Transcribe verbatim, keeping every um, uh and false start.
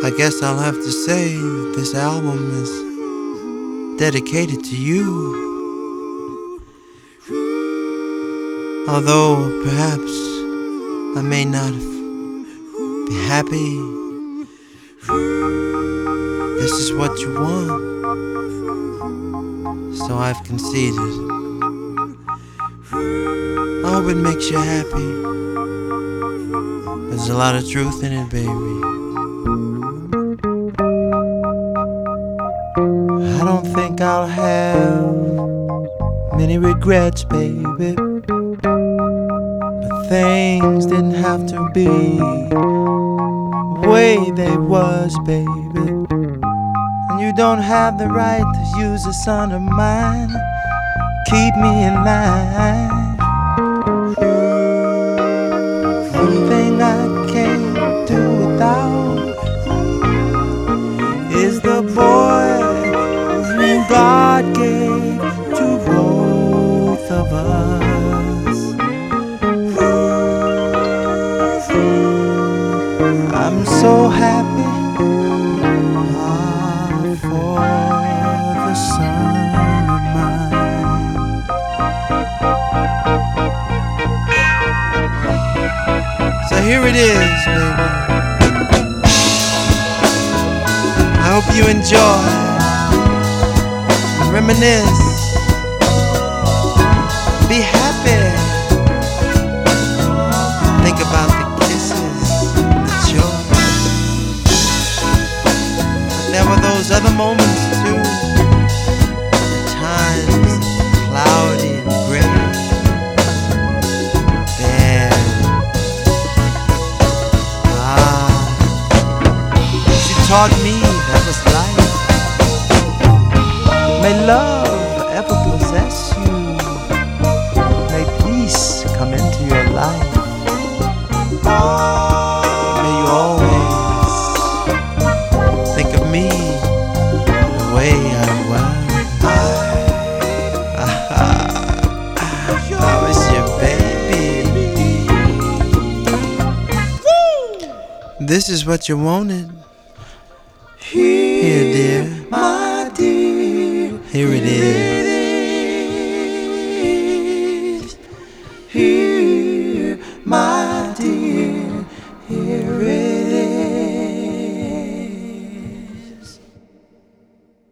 I guess I'll have to say that this album is dedicated to you. Although perhaps I may not be happy, this is what you want, so I've conceded. I hope it makes you happy. There's a lot of truth in it, baby. I don't think I'll have many regrets, baby, but things didn't have to be the way they was, baby. And you don't have the right to use a son of mine, keep me in line. One thing I can't do without is the boy whom God gave to both of us. I'm so happy ah, for the son of mine. So here it is, baby. I hope you enjoy, reminisce, be happy, think about the kisses, the joy. But there were those other moments too, the times cloudy and gray. There, ah, she taught me that was life. May love ever possess you. May peace come into your life. May you always think of me the way I was. I was your baby. This is what you wanted. Here, dear. My dear. Here it is.